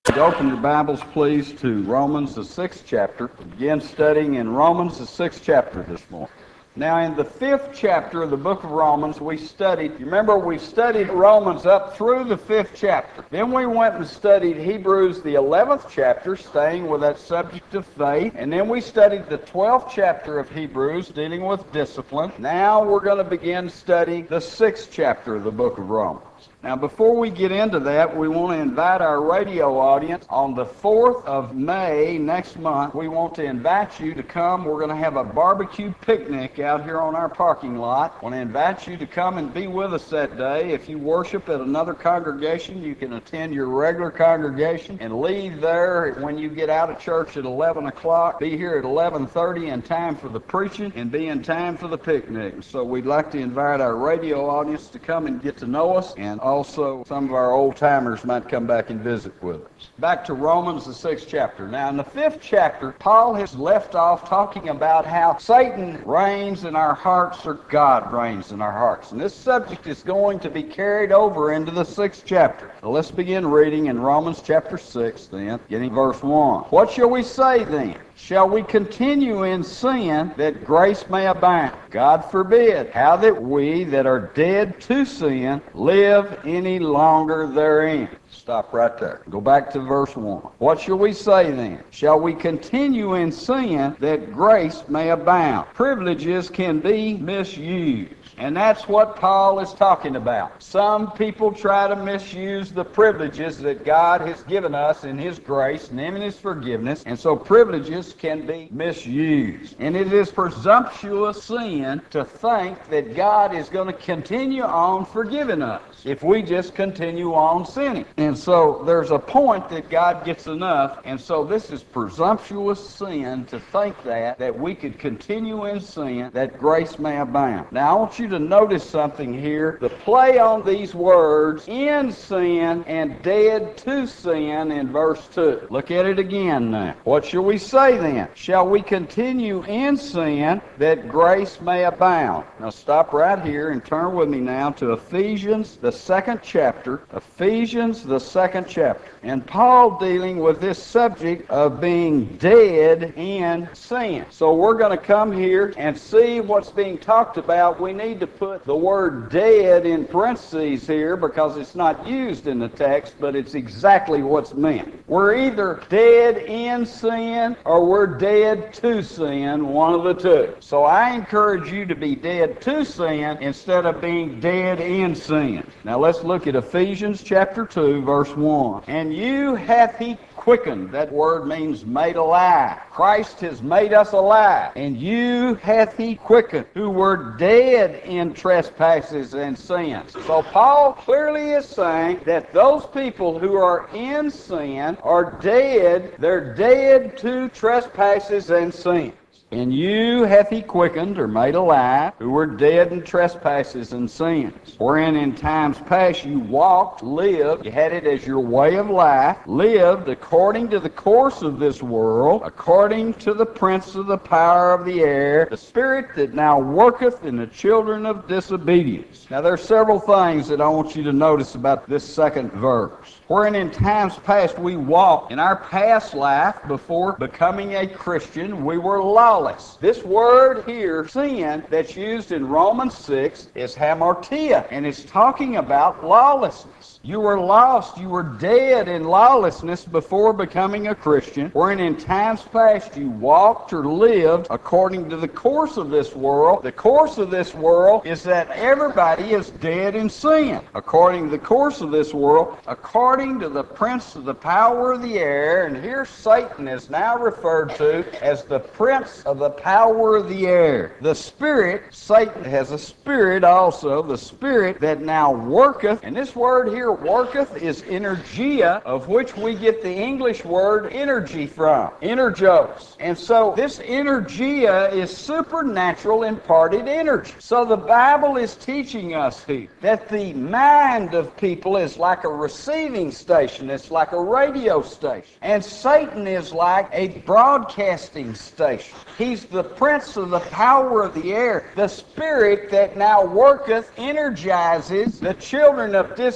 Open your Bibles, please, to Romans, the 6th chapter. Begin studying in Romans, the 6th chapter this morning. Now, in the 5th chapter of the book of Romans, we studied, you remember we studied Romans up through the 5th chapter. Then we went and studied Hebrews, the 11th chapter, staying with that subject of faith. And then we studied the 12th chapter of Hebrews, dealing with discipline. Now we're going to begin studying the 6th chapter of the book of Romans. Now, before we get into that, we want to invite our radio audience on the 4th of May next month. We want to invite you to come. We're going to have a barbecue picnic out here on our parking lot. I want to invite you to come and be with us that day. If you worship at another congregation, you can attend your regular congregation and leave there when you get out of church at 11 o'clock. Be here at 11:30 in time for the preaching and be in time for the picnic. So we'd like to invite our radio audience to come and get to know us, and also some of our old-timers might come back and visit with us. Back to Romans, the 6th chapter. Now, in the 5th chapter, Paul has left off talking about how Satan reigns in our hearts or God reigns in our hearts. And this subject is going to be carried over into the 6th chapter. So let's begin reading in Romans chapter 6 then, getting verse 1. What shall we say then? Shall we continue in sin that grace may abound? God forbid. How that we that are dead to sin live any longer therein. Stop right there. Go back to verse 1. What shall we say then? Shall we continue in sin that grace may abound? Privileges can be misused. And that's what Paul is talking about. Some people try to misuse the privileges that God has given us in His grace and in His forgiveness, and so privileges can be misused. And it is presumptuous sin to think that God is going to continue on forgiving us if we just continue on sinning. And so there's a point that God gets enough, and so this is presumptuous sin to think that we could continue in sin that grace may abound. Now I want you to notice something here. The play on these words, in sin and dead to sin, in verse 2. Look at it again now. What shall we say then? Shall we continue in sin that grace may abound? Now stop right here and turn with me now to Ephesians, the 2nd chapter. Ephesians, the 2nd chapter. And Paul dealing with this subject of being dead in sin. So we're going to come here and see what's being talked about. We need to put the word dead in parentheses here because it's not used in the text, but it's exactly what's meant. We're either dead in sin or we're dead to sin, one of the two. So I encourage you to be dead to sin instead of being dead in sin. Now let's look at Ephesians chapter 2, verse 1. And you hath He quickened. That word means made alive. Christ has made us alive. And you hath He quickened, who were dead in trespasses and sins. So Paul clearly is saying that those people who are in sin are dead. They're dead to trespasses and sins. And you hath He quickened, or made alive, who were dead in trespasses and sins, wherein in times past you walked, lived, you had it as your way of life, lived according to the course of this world, according to the prince of the power of the air, the spirit that now worketh in the children of disobedience. Now there are several things that I want you to notice about this second verse. Wherein in times past we walked. In our past life, before becoming a Christian, we were lawless. This word here, sin, that's used in Romans 6 is hamartia, and it's talking about lawlessness. You were lost, you were dead in lawlessness before becoming a Christian, wherein in times past you walked or lived according to the course of this world. The course of this world is that everybody is dead in sin. According to the course of this world, according to the prince of the power of the air, and here Satan is now referred to as the prince of the power of the air. The spirit, Satan has a spirit also, the spirit that now worketh, and this word here, worketh, is energia, of which we get the English word energy from, energos. And so this energia is supernatural imparted energy. So the Bible is teaching us here that the mind of people is like a receiving station, it's like a radio station, and Satan is like a broadcasting station. He's the prince of the power of the air. The spirit that now worketh energizes the children of disobedience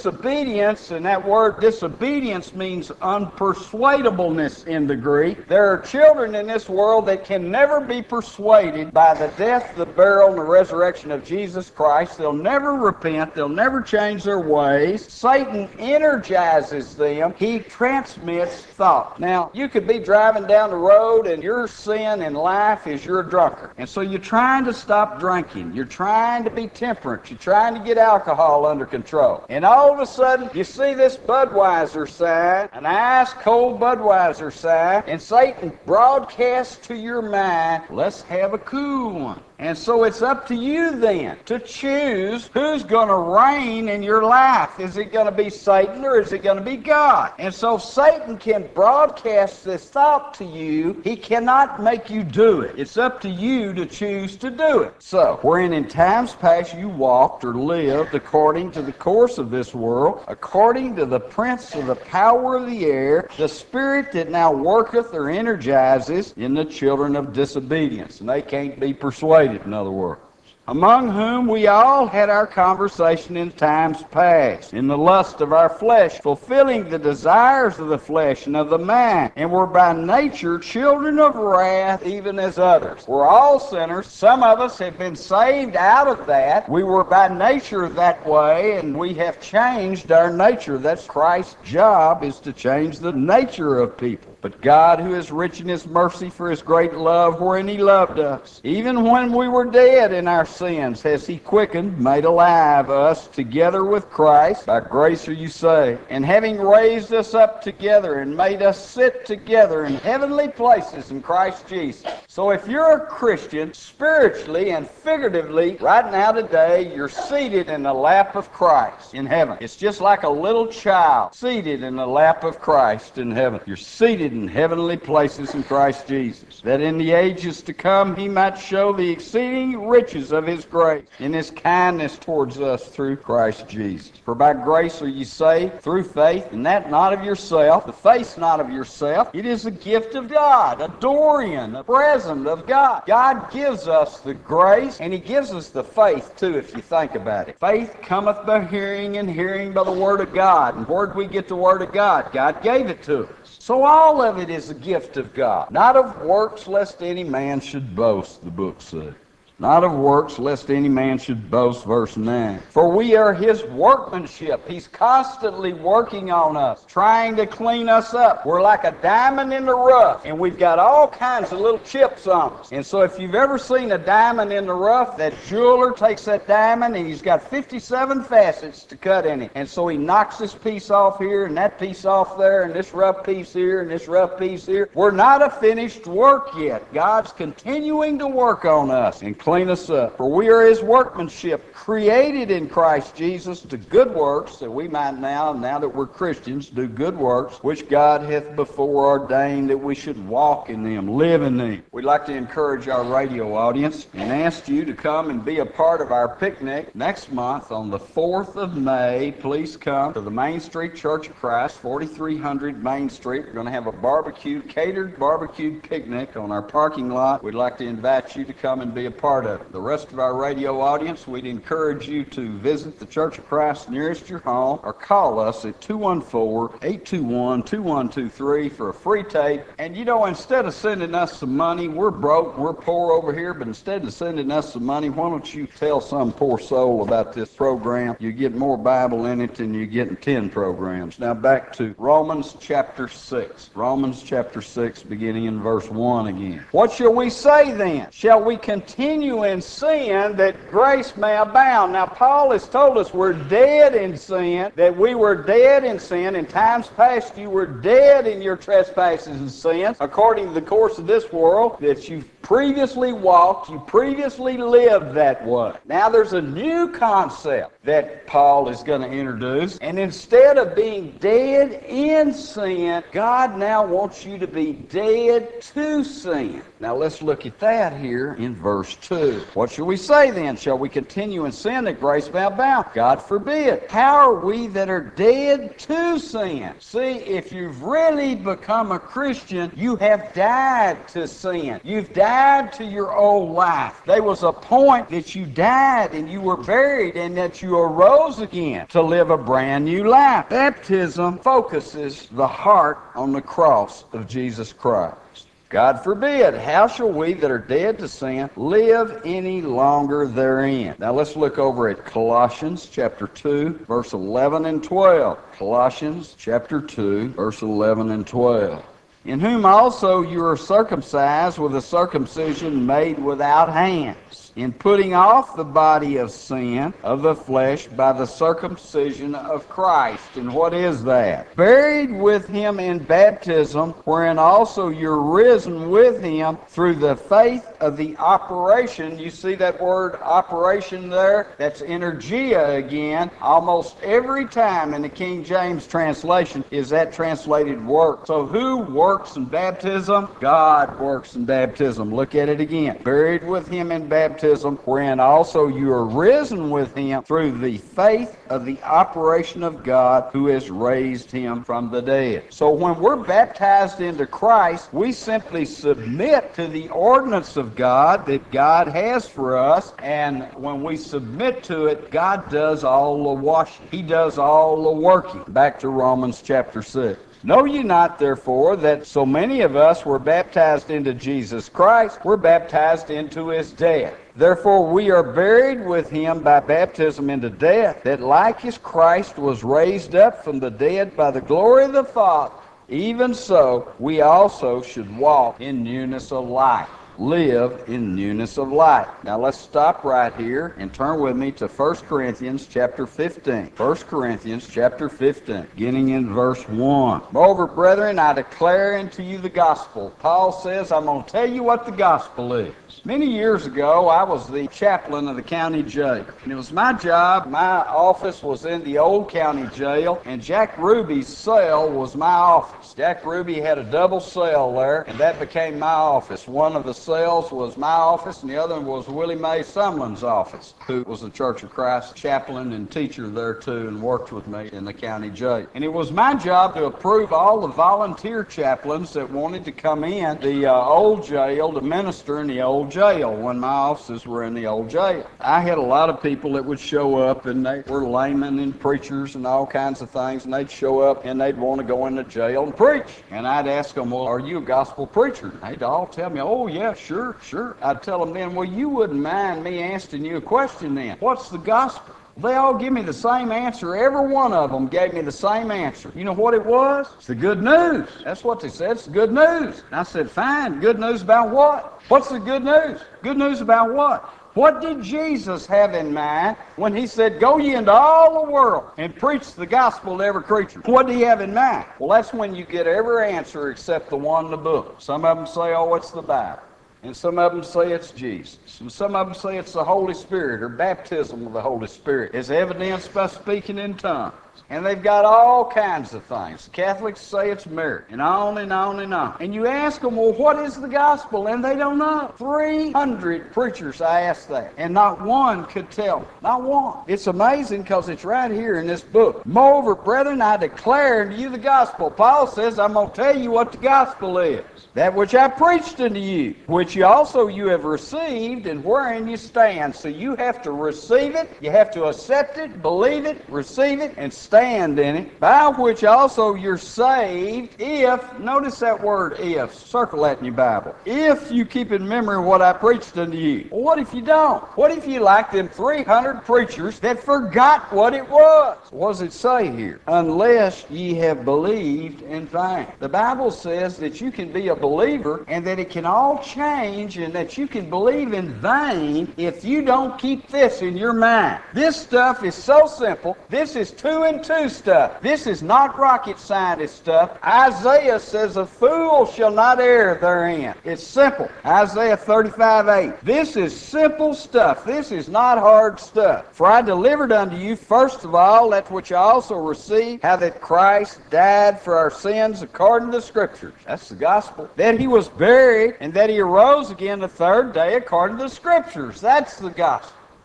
disobedience, and that word disobedience means unpersuadableness in the Greek. There are children in this world that can never be persuaded by the death, the burial, and the resurrection of Jesus Christ. They'll never repent. They'll never change their ways. Satan energizes them. He transmits thought. Now, you could be driving down the road and your sin in life is you're a drunkard. And so you're trying to stop drinking. You're trying to be temperate. You're trying to get alcohol under control. And all of a sudden, you see this Budweiser sign, an ice cold Budweiser sign, and Satan broadcasts to your mind, let's have a cool one. And so it's up to you then to choose who's going to reign in your life. Is it going to be Satan or is it going to be God? And so Satan can broadcast this thought to you. He cannot make you do it. It's up to you to choose to do it. So, wherein in times past you walked or lived according to the course of this world, according to the prince of the power of the air, the spirit that now worketh or energizes in the children of disobedience. And they can't be persuaded. In other words, among whom we all had our conversation in times past, in the lust of our flesh, fulfilling the desires of the flesh and of the mind, and were by nature children of wrath, even as others. We're all sinners. Some of us have been saved out of that. We were by nature that way, and we have changed our nature. That's Christ's job, is to change the nature of people. But God, who is rich in His mercy for His great love, wherein He loved us, even when we were dead in our sins, has He quickened, made alive us together with Christ. By grace are you saved. And having raised us up together and made us sit together in heavenly places in Christ Jesus. So if you're a Christian, spiritually and figuratively, right now today, you're seated in the lap of Christ in heaven. It's just like a little child seated in the lap of Christ in heaven. You're seated in heavenly places in Christ Jesus, that in the ages to come He might show the exceeding riches of His grace in His kindness towards us through Christ Jesus. For by grace are ye saved through faith, and that not of yourself, the faith not of yourself. It is a gift of God, a Dorian, a present of God. God gives us the grace, and He gives us the faith too, if you think about it. Faith cometh by hearing, and hearing by the Word of God. And where did we get the Word of God? God gave it to us. So all of it is a gift of God. Not of works, lest any man should boast, the book says. Not of works, lest any man should boast, verse 9. For we are His workmanship. He's constantly working on us, trying to clean us up. We're like a diamond in the rough, and we've got all kinds of little chips on us. And so if you've ever seen a diamond in the rough, that jeweler takes that diamond, and he's got 57 facets to cut in it. And so he knocks this piece off here, and that piece off there, and this rough piece here, and this rough piece here. We're not a finished work yet. God's continuing to work on us and clean us up. For we are His workmanship, created in Christ Jesus to good works, that we might now that we're Christians, do good works, which God hath before ordained that we should walk in them, live in them. We'd like to encourage our radio audience and ask you to come and be a part of our picnic next month on the 4th of May. Please come to the Main Street Church of Christ, 4300 Main Street. We're going to have a catered barbecued picnic on our parking lot. We'd like to invite you to come and be a part of it. The rest of our radio audience, we'd encourage you to visit the Church of Christ nearest your home or call us at 214-821-2123 for a free tape. And you know, instead of sending us some money, we're broke, we're poor over here, but instead of sending us some money, why don't you tell some poor soul about this program? You get more Bible in it than you get in 10 programs. Now back to Romans chapter 6. Romans chapter 6, beginning in verse 1 again. What shall we say then? Shall we continue in sin that grace may abound? Now Paul has told us we're dead in sin, that we were dead in sin. In times past you were dead in your trespasses and sins, according to the course of this world, that you previously walked, you previously lived that way. Now there's a new concept that Paul is going to introduce, and instead of being dead in sin, God now wants you to be dead to sin. Now let's look at that here in verse 2. What shall we say then? Shall we continue in sin that grace may abound? God forbid. How are we that are dead to sin? See, if you've really become a Christian, you have died to sin. You've died died to your old life. There was a point that you died and you were buried and that you arose again to live a brand new life. Baptism focuses the heart on the cross of Jesus Christ. God forbid, how shall we that are dead to sin live any longer therein? Now let's look over at Colossians chapter 2, verse 11 and 12. Colossians chapter 2, verse 11 and 12. In whom also you are circumcised with a circumcision made without hands, in putting off the body of sin of the flesh by the circumcision of Christ. And what is that? Buried with him in baptism, wherein also you're risen with him through the faith of the operation. You see that word operation there? That's energia again. Almost every time in the King James translation is that translated work. So who works in baptism? God works in baptism. Look at it again. Buried with him in baptism, wherein also you are risen with him through the faith of the operation of God who has raised him from the dead. So when we're baptized into Christ, we simply submit to the ordinance of God that God has for us, and when we submit to it, God does all the washing. He does all the working. Back to Romans chapter 6. Know ye not, therefore, that so many of us were baptized into Jesus Christ, were baptized into his death. Therefore we are buried with him by baptism into death, that like as Christ was raised up from the dead by the glory of the Father, even so we also should walk in newness of life. Live in newness of life. Now let's stop right here and turn with me to 1 Corinthians chapter 15. 1 Corinthians chapter 15, beginning in verse 1. Moreover, brethren, I declare unto you the gospel. Paul says, I'm going to tell you what the gospel is. Many years ago, I was the chaplain of the county jail. And it was my job. My office was in the old county jail, and Jack Ruby's cell was my office. Jack Ruby had a double cell there, and that became my office. One of the cells was my office, and the other was Willie Mae Sumlin's office, who was a Church of Christ chaplain and teacher there too, and worked with me in the county jail. And it was my job to approve all the volunteer chaplains that wanted to come in the old jail to minister in the old jail when my offices were in the old jail. I had a lot of people that would show up, and they were laymen and preachers and all kinds of things, and they'd show up and they'd want to go into jail and preach. And I'd ask them, well, are you a gospel preacher? And they'd all tell me, oh yeah, sure. I'd tell them then, well, you wouldn't mind me asking you a question then. What's the gospel? They all give me the same answer. Every one of them gave me the same answer. You know what it was? It's the good news. That's what they said. It's the good news. And I said, fine. Good news about what? What's the good news? Good news about what? What did Jesus have in mind when he said, go ye into all the world and preach the gospel to every creature? What did he have in mind? Well, that's when you get every answer except the one in the book. Some of them say, oh, it's the Bible. And some of them say it's Jesus. And some of them say it's the Holy Spirit or baptism of the Holy Spirit, as evidenced by speaking in tongues. And they've got all kinds of things. Catholics say it's Mary, and on and on and on. And you ask them, well, what is the gospel? And they don't know. 300 preachers I asked that, and not one could tell me. Not one. It's amazing because it's right here in this book. Moreover, brethren, I declare unto you the gospel. Paul says, I'm going to tell you what the gospel is. That which I preached unto you, which you also you have received, and wherein you stand. So you have to receive it, you have to accept it, believe it, receive it, and stand in it, by which also you're saved, if, notice that word if, circle that in your Bible, if you keep in memory what I preached unto you. Well, what if you don't? What if you like them 300 preachers that forgot what it was? What does it say here? Unless ye have believed in vain. The Bible says that you can be a believer and that it can all change, and that you can believe in vain if you don't keep this in your mind. This stuff is so simple. This is 2 and 2 stuff. This is not rocket scientist stuff. Isaiah says a fool shall not err therein. It's simple. Isaiah 35:8. This is simple stuff. This is not hard stuff. For I delivered unto you first of all that which I also received, how that Christ died for our sins according to the Scriptures. That's the gospel. That he was buried, and that he arose again the third day according to the Scriptures. That's the gospel.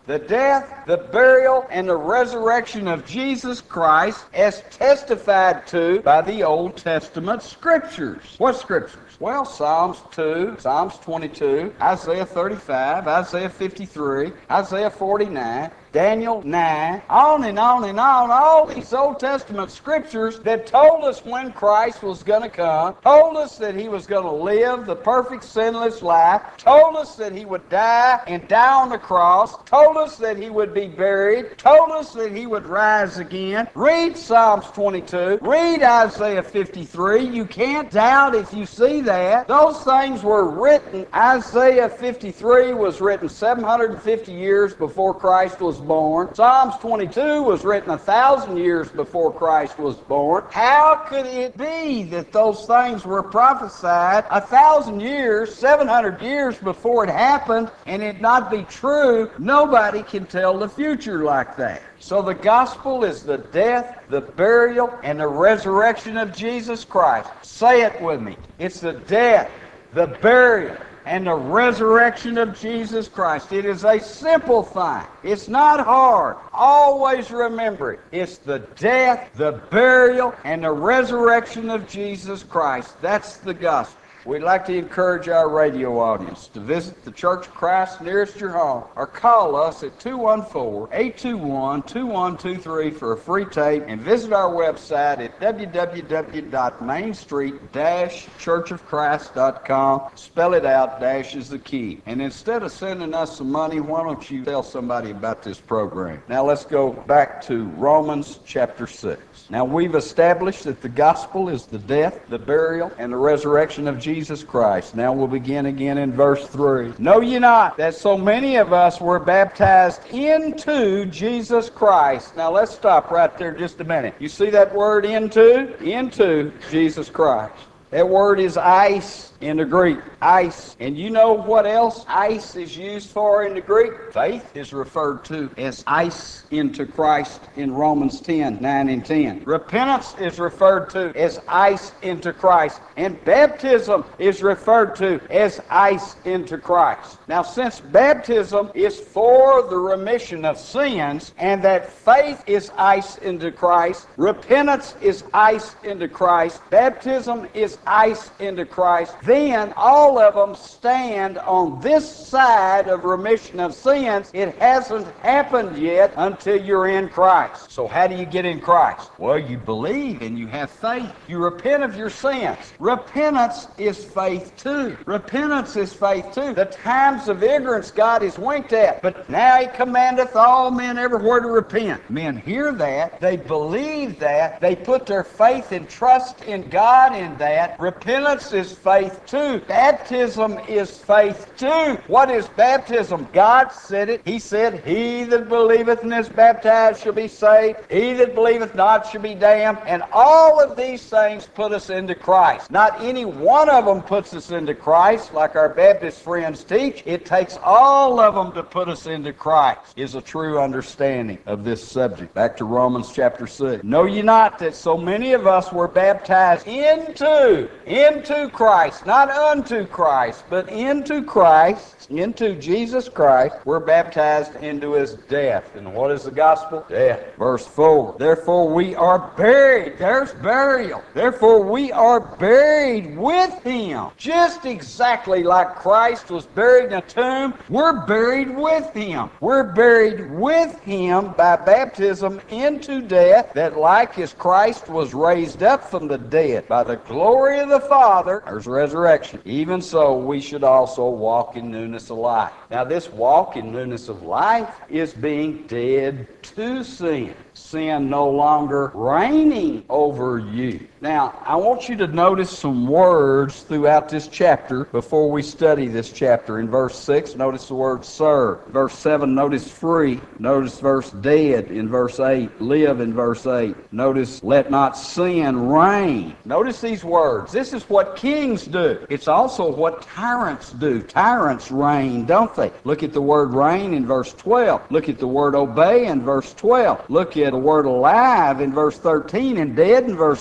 The death, the burial, and the resurrection of Jesus Christ as testified to by the Old Testament Scriptures. What Scriptures? Well, Psalms 2, Psalms 22, Isaiah 35, Isaiah 53, Isaiah 49, Daniel 9, on and on and on, all these Old Testament Scriptures that told us when Christ was going to come, told us that He was going to live the perfect sinless life, told us that He would die and die on the cross, told us that He would be buried, told us that He would rise again. Read Psalms 22, read Isaiah 53. You can't doubt if you see that. Those things were written. Isaiah 53 was written 750 years before Christ was born. Psalms 22 was written 1,000 years before Christ was born. How could it be that those things were prophesied 1,000 years, 700 years before it happened, and it not be true? Nobody can tell the future like that. So the gospel is the death, the burial, and the resurrection of Jesus Christ. Say it with me. It's the death, the burial, and the resurrection of Jesus Christ. It is a simple thing. It's not hard. Always remember it. It's the death, the burial, and the resurrection of Jesus Christ. That's the gospel. We'd like to encourage our radio audience to visit the Church of Christ nearest your home or call us at 214-821-2123 for a free tape, and visit our website at www.mainstreet-churchofchrist.com. Spell it out, dash is the key. And instead of sending us some money, why don't you tell somebody about this program? Now let's go back to Romans chapter 6. Now we've established that the gospel is the death, the burial, and the resurrection of Jesus Christ. Now we'll begin again in verse 3. Know ye not that so many of us were baptized into Jesus Christ? Now let's stop right there just a minute. You see that word into? Into Jesus Christ. That word is eis in the Greek. Eis. And you know what else eis is used for in the Greek? Faith is referred to as eis into Christ in Romans 10, 9 and 10. Repentance is referred to as eis into Christ. And baptism is referred to as eis into Christ. Now, since baptism is for the remission of sins, and that faith is eis into Christ, repentance is eis into Christ, baptism is eis into Christ, then all of them stand on this side of remission of sins. It hasn't happened yet until you're in Christ. So how do you get in Christ? Well, you believe and you have faith. You repent of your sins. Repentance is faith too. Repentance is faith too. The times of ignorance God has winked at, but now He commandeth all men everywhere to repent. Men hear that. They believe that. They put their faith and trust in God in that. Repentance is faith too. Baptism is faith too. What is baptism? God said it. He said, he that believeth and is baptized shall be saved. He that believeth not shall be damned. And all of these things put us into Christ. Not any one of them puts us into Christ like our Baptist friends teach. It takes all of them to put us into Christ, is a true understanding of this subject. Back to Romans chapter 6. Know ye not that so many of us were baptized into Christ, not unto Christ, but into Christ, into Jesus Christ, we're baptized into His death. And what is the gospel? Death. Verse 4. Therefore we are buried. There's burial. Therefore we are buried with Him. Just exactly like Christ was buried in a tomb, we're buried with Him. We're buried with Him by baptism into death, that like as Christ was raised up from the dead by the glory of the Father, there's resurrection. Even so, we should also walk in newness of life. Now, this walk in newness of life is being dead to sin. Sin no longer reigning over you. Now, I want you to notice some words throughout this chapter before we study this chapter. In verse 6, notice the word serve. Verse 7, notice free. Notice verse dead in verse 8. Live in verse 8. Notice let not sin reign. Notice these words. This is what kings do. It's also what tyrants do. Tyrants reign, don't they? Look at the word reign in verse 12. Look at the word obey in verse 12. Look at the word alive in verse 13 and dead in verse 13.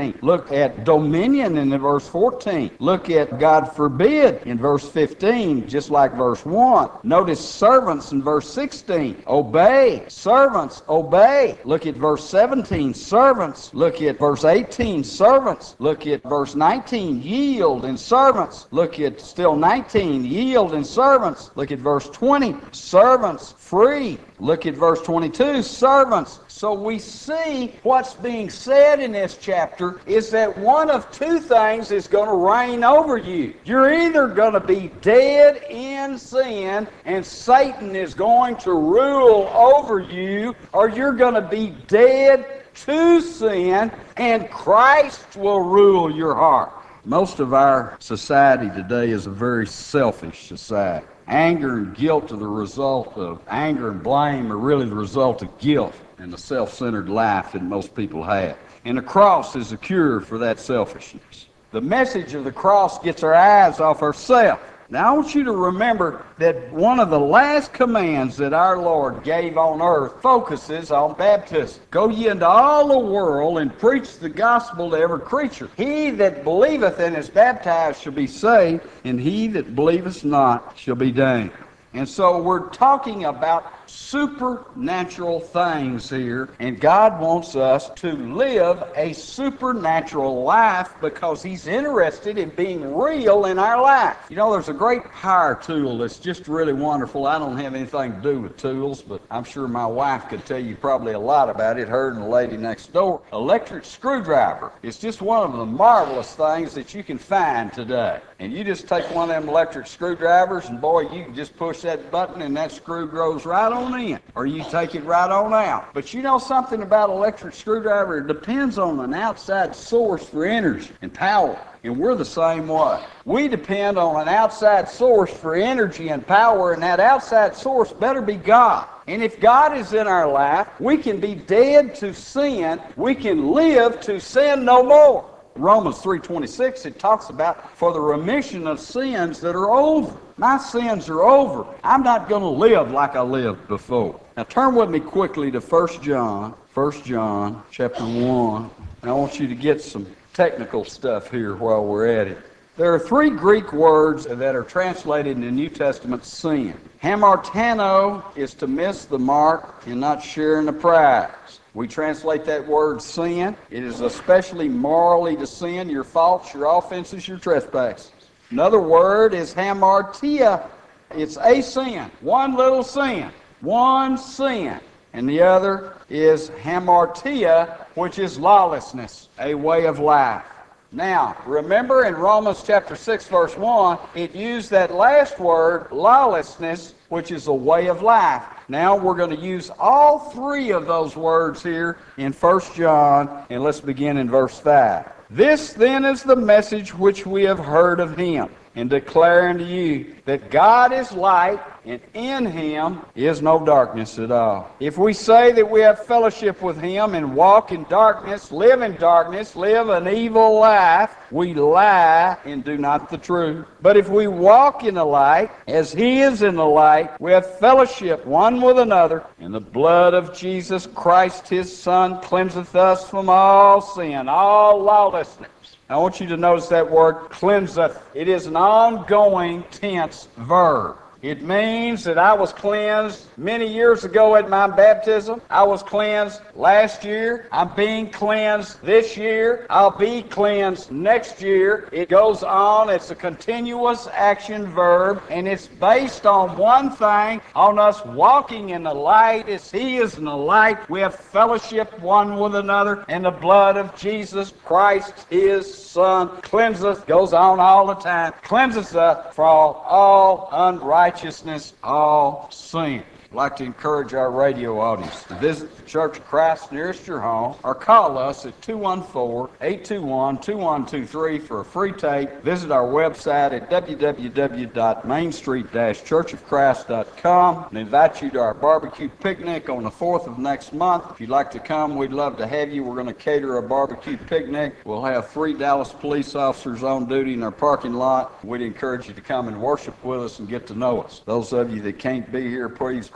13. Look at dominion in verse 14. Look at God forbid in verse 15, just like verse 1. Notice servants in verse 16. Obey. Servants, obey. Look at verse 17. Servants. Look at verse 18. Servants. Look at verse 19. Yield and servants. Look at still 19. Yield and servants. Look at verse 20. Servants. Free. Look at verse 22. Servants. So we see what's being said in this chapter is that one of two things is going to reign over you. You're either going to be dead in sin and Satan is going to rule over you, or you're going to be dead to sin and Christ will rule your heart. Most of our society today is a very selfish society. Anger and guilt are the result of anger and blame are really the result of guilt and the self-centered life that most people have. And the cross is a cure for that selfishness. The message of the cross gets our eyes off ourselves. Now, I want you to remember that one of the last commands that our Lord gave on earth focuses on baptism. Go ye into all the world and preach the gospel to every creature. He that believeth and is baptized shall be saved, and he that believeth not shall be damned. And so we're talking about supernatural things here, and God wants us to live a supernatural life because He's interested in being real in our life. You know, there's a great power tool that's just really wonderful. I don't have anything to do with tools, but I'm sure my wife could tell you probably a lot about it, her and the lady next door. Electric screwdriver is just one of the marvelous things that you can find today. And you just take one of them electric screwdrivers, and boy, you can just push that button and that screw goes right on in, or you take it right on out. But you know something about electric screwdriver? It depends on an outside source for energy and power. And we're the same way. We depend on an outside source for energy and power, and that outside source better be God. And if God is in our life, we can be dead to sin. We can live to sin no more. Romans 3:26, it talks about for the remission of sins that are over. My sins are over. I'm not going to live like I lived before. Now turn with me quickly to 1 John chapter 1. And I want you to get some technical stuff here while we're at it. There are three Greek words that are translated in the New Testament sin. Hamartano is to miss the mark and not share in the prize. We translate that word sin. It is especially morally to sin, your faults, your offenses, your trespasses. Another word is hamartia. It's a sin, one little sin, one sin. And the other is hamartia, which is lawlessness, a way of life. Now, remember in Romans chapter 6, verse 1, it used that last word, lawlessness, which is a way of life. Now we're going to use all three of those words here in 1 John, and let's begin in verse 5. This then is the message which we have heard of Him, and declare unto you that God is light, and in Him is no darkness at all. If we say that we have fellowship with Him and walk in darkness, live an evil life, we lie and do not the truth. But if we walk in the light, as He is in the light, we have fellowship one with another, and the blood of Jesus Christ His Son cleanseth us from all sin, all lawlessness. I want you to notice that word cleanseth. It is an ongoing tense verb. It means that I was cleansed many years ago at my baptism. I was cleansed last year. I'm being cleansed this year. I'll be cleansed next year. It goes on. It's a continuous action verb, and it's based on one thing, on us walking in the light as He is in the light. We have fellowship one with another, and the blood of Jesus Christ, His Son, cleanseth, goes on all the time, cleanses us from all unrighteousness, all sin. I'd like to encourage our radio audience to visit the Church of Christ nearest your home, or call us at 214-821-2123 for a free tape. Visit our website at www.mainstreet-churchofchrist.com and invite you to our barbecue picnic on the 4th of next month. If you'd like to come, we'd love to have you. We're going to cater a barbecue picnic. We'll have 3 Dallas police officers on duty in our parking lot. We'd encourage you to come and worship with us and get to know us. Those of you that can't be here, please pray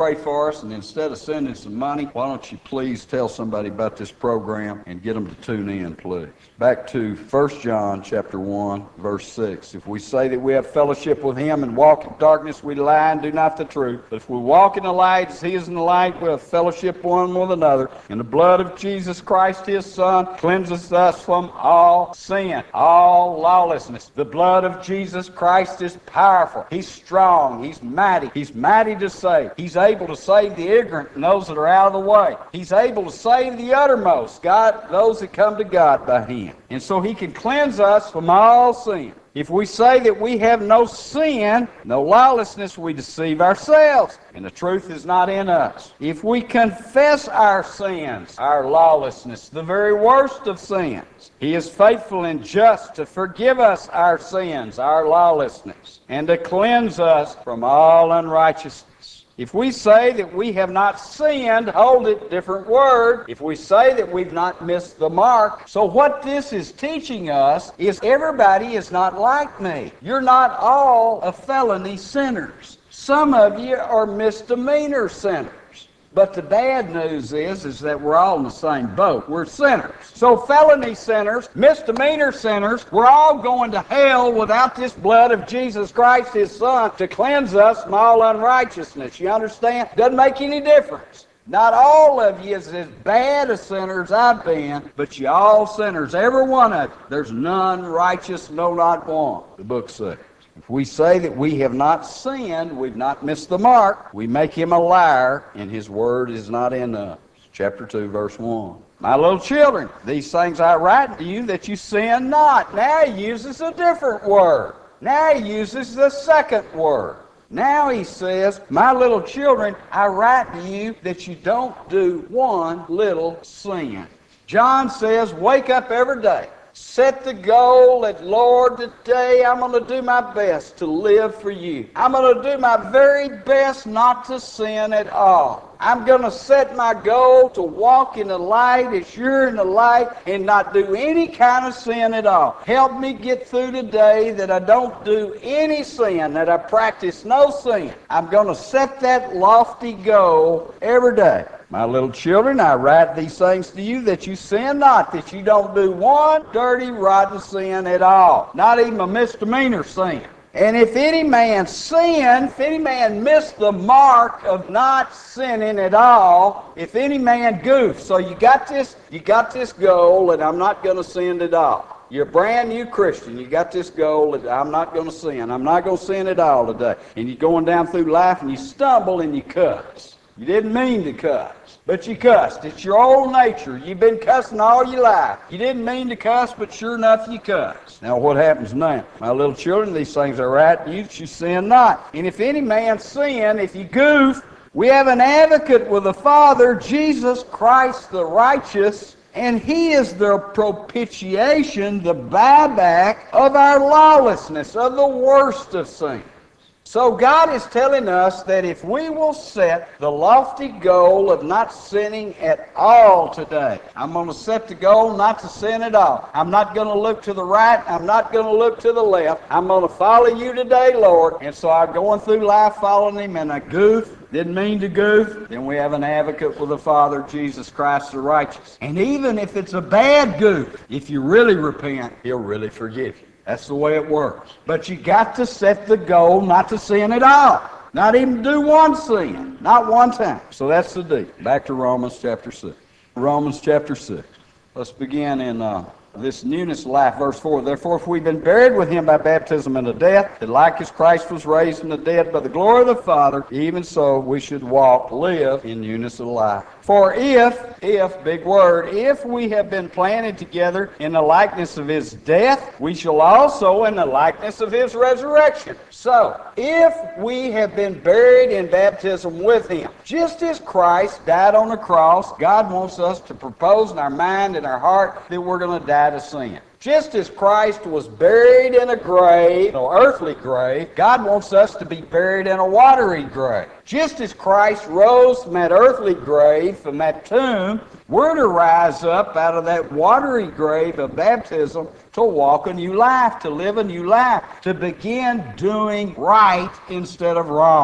pray for us, and instead of sending some money, why don't you please tell somebody about this program and get them to tune in, please. Back to 1 John chapter 1, verse 6. If we say that we have fellowship with him and walk in darkness, we lie and do not the truth. But if we walk in the light as he is in the light, we have fellowship one with another. And the blood of Jesus Christ, his Son, cleanses us from all sin, all lawlessness. The blood of Jesus Christ is powerful. He's strong. He's mighty. He's mighty to save. He's able to save the ignorant and those that are out of the way. He's able to save the uttermost, God, those that come to God by him. And so he can cleanse us from all sin. If we say that we have no sin, no lawlessness, we deceive ourselves, and the truth is not in us. If we confess our sins, our lawlessness, the very worst of sins, he is faithful and just to forgive us our sins, our lawlessness, and to cleanse us from all unrighteousness. If we say that we have not sinned, hold it, different word. If we say that we've not missed the mark. So what this is teaching us is everybody is not like me. You're not all a felony sinners. Some of you are misdemeanor sinners. But the bad news is that we're all in the same boat. We're sinners. So felony sinners, misdemeanor sinners, we're all going to hell without this blood of Jesus Christ, his Son, to cleanse us from all unrighteousness. You understand? Doesn't make any difference. Not all of you is as bad a sinner as I've been, but you all sinners, every one of you. There's none righteous, no, not one, the book says. If we say that we have not sinned, we've not missed the mark, we make him a liar, and his word is not in us. Chapter 2, verse 1. My little children, these things I write to you that you sin not. Now he uses a different word. Now he uses the second word. Now he says, my little children, I write to you that you don't do one little sin. John says, wake up every day. Set the goal that, Lord, today I'm going to do my best to live for you. I'm going to do my very best not to sin at all. I'm going to set my goal to walk in the light as you're in the light and not do any kind of sin at all. Help me get through today that I don't do any sin, that I practice no sin. I'm going to set that lofty goal every day. My little children, I write these things to you that you sin not, that you don't do one dirty, rotten sin at all, not even a misdemeanor sin. And if any man sin, if any man miss the mark of not sinning at all, if any man goofs, so you got this goal that I'm not going to sin at all. You're a brand new Christian. You got this goal that I'm not going to sin. I'm not going to sin at all today. And you're going down through life and you stumble and you cuss. You didn't mean to cuss, but you cussed. It's your old nature. You've been cussing all your life. You didn't mean to cuss, but sure enough you cuss. Now what happens now? My little children, these things are right to you that you sin not. And if any man sin, if you goof, we have an advocate with the Father, Jesus Christ the righteous, and he is the propitiation, the buyback of our lawlessness, of the worst of sins. So God is telling us that if we will set the lofty goal of not sinning at all today, I'm going to set the goal not to sin at all. I'm not going to look to the right. I'm not going to look to the left. I'm going to follow you today, Lord. And so I'm going through life following him, and I goof. Didn't mean to goof. Then we have an advocate with the Father, Jesus Christ the righteous. And even if it's a bad goof, if you really repent, he'll really forgive you. That's the way it works. But you got to set the goal not to sin at all. Not even do one sin. Not one time. So that's the deal. Back to Romans chapter 6. Romans chapter 6. Let's begin in this newness of life, verse 4. Therefore, if we've been buried with him by baptism into death, that like as Christ was raised from the dead by the glory of the Father, even so we should live in newness of life. For if, big word, if we have been planted together in the likeness of his death, we shall also in the likeness of his resurrection. So, if we have been buried in baptism with him, just as Christ died on the cross, God wants us to propose in our mind and our heart that we're going to die to sin. Just as Christ was buried in a grave, an earthly grave, God wants us to be buried in a watery grave. Just as Christ rose from that earthly grave, from that tomb, we're to rise up out of that watery grave of baptism to walk a new life, to live a new life, to begin doing right instead of wrong.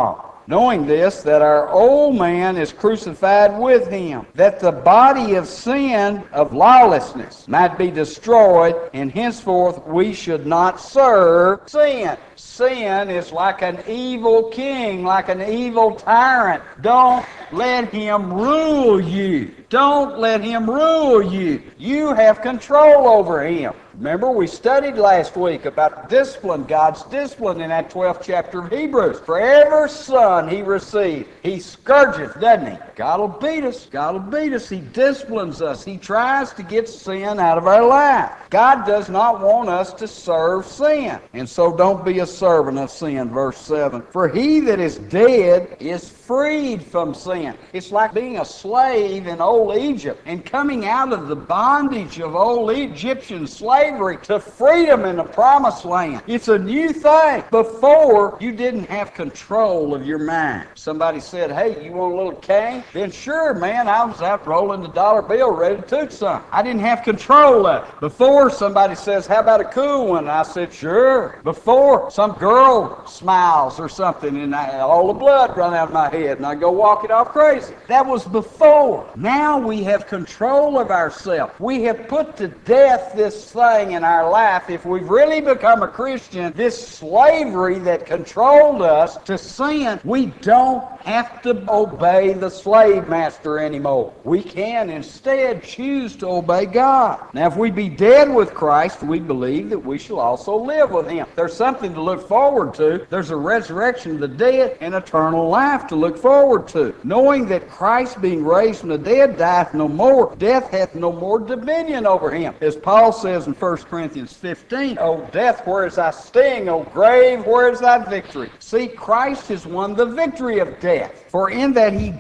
knowing this, that our old man is crucified with him, that the body of sin, of lawlessness, might be destroyed, and henceforth we should not serve sin. Sin is like an evil king, like an evil tyrant. Don't let him rule you. Don't let him rule you. You have control over him. Remember, we studied last week about discipline, God's discipline in that 12th chapter of Hebrews. For every son he received, he scourgeth, doesn't he? God will beat us. God will beat us. He disciplines us. He tries to get sin out of our life. God does not want us to serve sin. And so don't be a servant of sin, verse 7. For he that is dead is freed from sin. It's like being a slave in old Egypt and coming out of the bondage of old Egyptian slavery to freedom in the promised land. It's a new thing. Before, you didn't have control of your mind. Somebody said, hey, you want a little cane? Then sure, man, I was out rolling the dollar bill ready to toot some. I didn't have control of it. Before, somebody says, how about a cool one? I said, sure. Before, some girl smiles or something and all the blood run out of my head and I go walking off crazy. That was before. Now we have control of ourselves. We have put to death this thing in our life. If we've really become a Christian, this slavery that controlled us to sin, we don't have to obey the slave master anymore. We can instead choose to obey God. Now, if we be dead with Christ, we believe that we shall also live with him. There's something to look forward to. There's a resurrection of the dead and eternal life to look forward to. Knowing that Christ, being raised from the dead, dieth no more, death hath no more dominion over him. As Paul says in 1 Corinthians 15, O death, where is thy sting? O grave, where is thy victory? See, Christ has won the victory of death. For in that he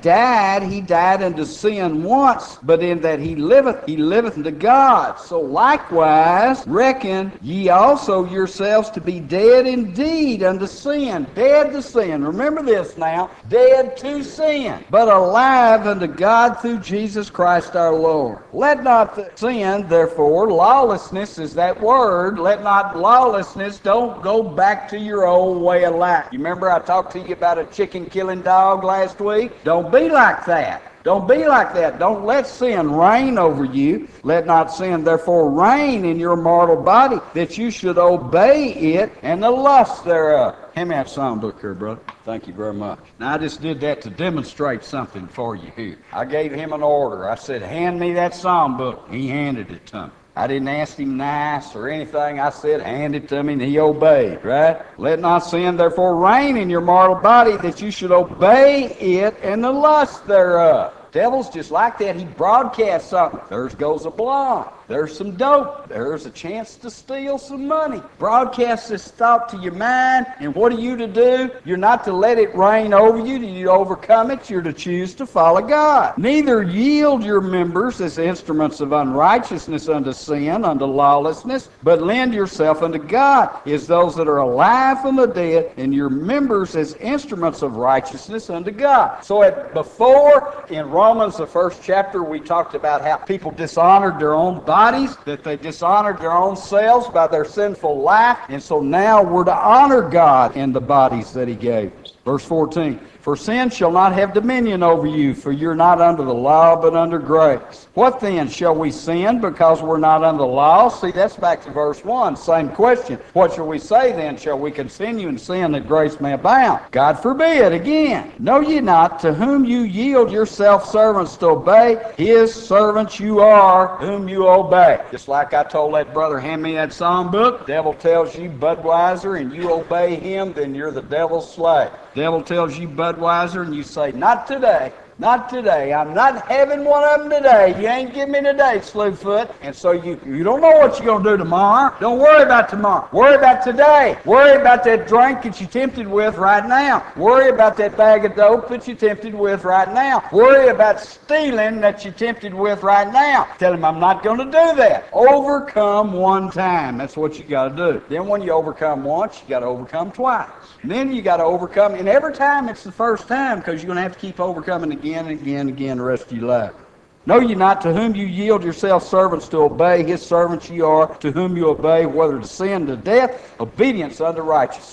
died unto sin once, but in that he liveth unto God. So likewise, reckon ye also yourselves to be dead indeed unto sin. Dead to sin. Remember this now. Dead to sin, but alive unto God through Jesus Christ our Lord. Let not sin, therefore, lawlessness is that word. Let not lawlessness, don't go back to your old way of life. You remember I talked to you about a chicken killing dog last week? Don't be like that. Don't be like that. Don't let sin reign over you. Let not sin therefore reign in your mortal body, that you should obey it and the lust thereof. Hand me that songbook here, brother. Thank you very much. Now, I just did that to demonstrate something for you here. I gave him an order. I said, hand me that songbook. He handed it to me. I didn't ask him nice or anything. I said, hand it to me, and he obeyed, right? Let not sin therefore reign in your mortal body, that you should obey it and the lust thereof. Devil's just like that. He broadcasts something. There goes a blonde. There's some dope. There's a chance to steal some money. Broadcast this thought to your mind, and what are you to do? You're not to let it reign over you. You overcome it. You're to choose to follow God. Neither yield your members as instruments of unrighteousness unto sin, unto lawlessness, but lend yourself unto God as those that are alive from the dead, and your members as instruments of righteousness unto God. So before, in Romans, the 1st chapter, we talked about how people dishonored their own bodies, that they dishonored their own selves by their sinful life, and so now we're to honor God in the bodies that he gave us. Verse 14, for sin shall not have dominion over you, for you're not under the law, but under grace. What then? Shall we sin because we're not under the law? See, that's back to verse 1. Same question. What shall we say then? Shall we continue in sin that grace may abound? God forbid. Again, know ye not to whom you yield yourself servants to obey, his servants you are, whom you obey. Just like I told that brother, hand me that songbook. Devil tells you Budweiser and you obey him, then you're the devil's slave. Devil tells you Budweiser and you say, not today. Not today. I'm not having one of them today. You ain't giving me today, Slewfoot. And so you don't know what you're going to do tomorrow. Don't worry about tomorrow. Worry about today. Worry about that drink that you're tempted with right now. Worry about that bag of dope that you're tempted with right now. Worry about stealing that you're tempted with right now. Tell him, I'm not going to do that. Overcome one time. That's what you got to do. Then when you overcome once, you got to overcome twice. And then you got to overcome, and every time it's the first time, because you're going to have to keep overcoming again and again and again the rest of your life. Know ye not to whom you yield yourselves servants to obey, his servants ye are, to whom you obey, whether to sin to death, obedience unto righteousness.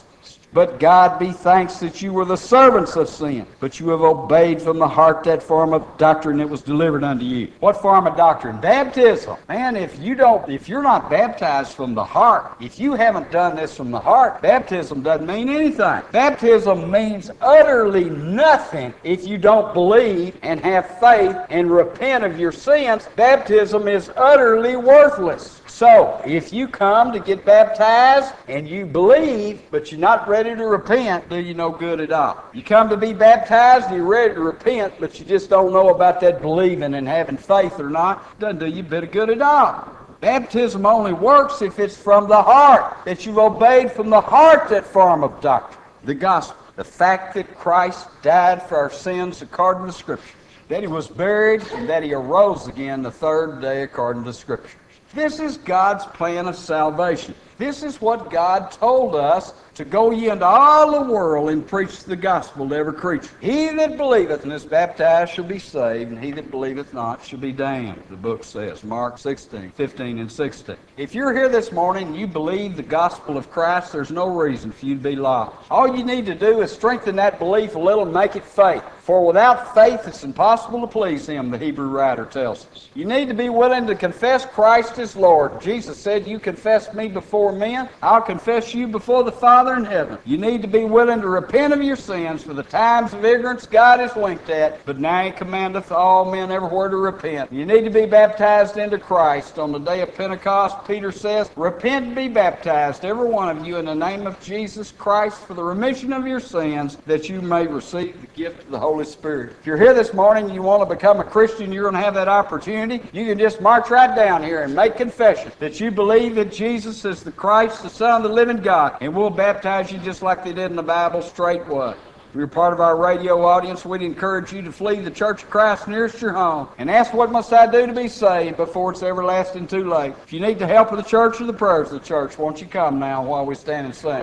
But God be thanks that you were the servants of sin, but you have obeyed from the heart that form of doctrine that was delivered unto you. What form of doctrine? Baptism. Man, if you're not baptized from the heart, if you haven't done this from the heart, baptism doesn't mean anything. Baptism means utterly nothing if you don't believe and have faith and repent of your sins. Baptism is utterly worthless. So, if you come to get baptized and you believe, but you're not ready to repent, do you no good at all. You come to be baptized and you're ready to repent, but you just don't know about that believing and having faith or not, doesn't do you a bit of good at all. Baptism only works if it's from the heart, that you've obeyed from the heart that form of doctrine, the gospel. The fact that Christ died for our sins according to Scripture, that he was buried, and that he arose again the third day according to Scripture. This is God's plan of salvation. This is what God told us, to go ye into all the world and preach the gospel to every creature. He that believeth and is baptized shall be saved, and he that believeth not shall be damned, the book says, Mark 16:15 and 16. If you're here this morning and you believe the gospel of Christ, there's no reason for you to be lost. All you need to do is strengthen that belief a little and make it faith. For without faith it's impossible to please him, the Hebrew writer tells us. You need to be willing to confess Christ as Lord. Jesus said, you confess me before men, I'll confess you before the Father in heaven. You need to be willing to repent of your sins, for the times of ignorance God has winked at, but now he commandeth all men everywhere to repent. You need to be baptized into Christ. On the day of Pentecost, Peter says, repent and be baptized, every one of you, in the name of Jesus Christ, for the remission of your sins, that you may receive the gift of the Holy Spirit. If you're here this morning and you want to become a Christian, you're going to have that opportunity. You can just march right down here and make confession that you believe that Jesus is the Christ, the Son of the living God, and we'll baptize you just like they did in the Bible, straightway. If you're part of our radio audience, we'd encourage you to flee the Church of Christ nearest your home and ask, what must I do to be saved, before it's everlasting too late. If you need the help of the church or the prayers of the church, won't you come now while we stand and sing?